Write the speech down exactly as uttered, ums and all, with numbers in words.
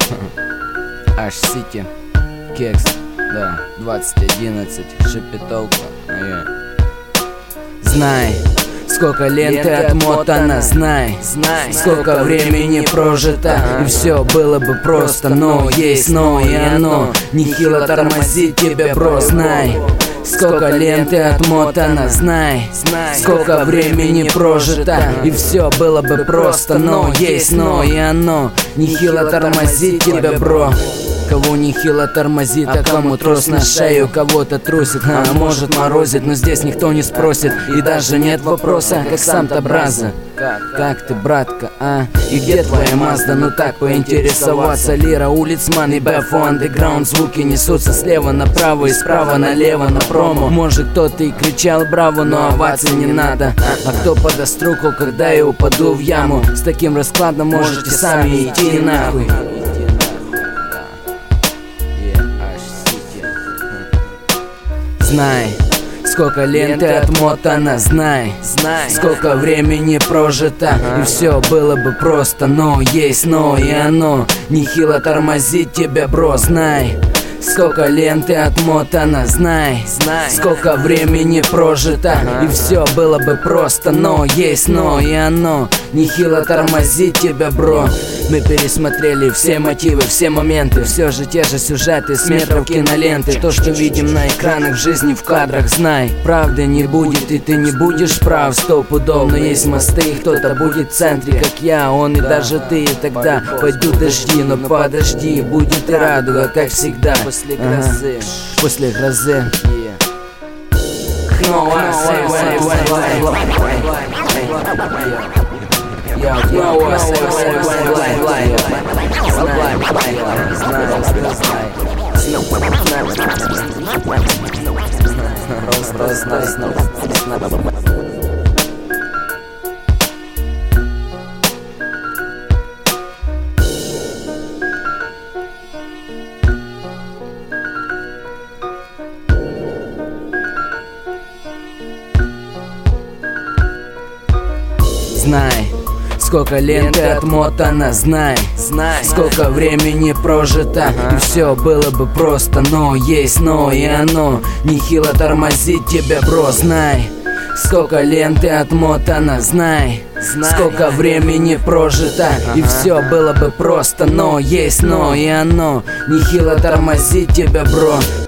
Аш Сити, Кекс, да, двадцать одиннадцать, Шепетовка, yeah. Знай, сколько лет ты отмотана, знай, знай, сколько времени прожито, и все было бы просто, но есть но, и оно нехило тормозит тебя, бро, знай. Сколько лет ты отмотана, знай, сколько времени прожито, и все было бы просто, но есть но, и оно нехило тормозит тебя, бро. Кого нехило тормозит, а кому трос на шею, кого-то трусит, а может морозит, но здесь никто не спросит, и даже нет вопроса, как сам-то браза. Как ты, братка, а? И где твоя Мазда? Ну так поинтересоваться. Лира, улицман и Бэфу, андеграунд. Звуки несутся слева направо и справа налево на промо. Может кто-то и кричал браво, но оваций не надо. А кто подаст руку, когда я упаду в яму? С таким раскладом можете сами идти нахуй. Знай, сколько лет ты отмотана, знай, знай, сколько времени прожито, и все было бы просто, но есть но, и оно нехило тормозит тебя, бро, знай. Сколько лет ты отмотана, знай, знай, сколько времени прожито, и все было бы просто, но есть но, и оно нехило тормозит тебя, бро. Мы пересмотрели все мотивы, все моменты, все же те же сюжеты с метров киноленты. То, что видим на экранах, в жизни в кадрах, знай, правды не будет, и ты не будешь прав стопудов. Но есть мосты, и кто-то будет в центре, как я, он и даже ты. И тогда пойдут дожди, но подожди, будет и радуга, как всегда. После грозы, ага. После грозы. Знай, сколько лет ты отмотана, знай, знай, сколько времени прожито, и все было бы просто, но есть но, и оно нехило тормозит тебя, бро, знай. Сколько лет ты отмотана, знай, знай, сколько времени прожито, и все было бы просто, но есть но, и оно нехило тормозит тебя, бро.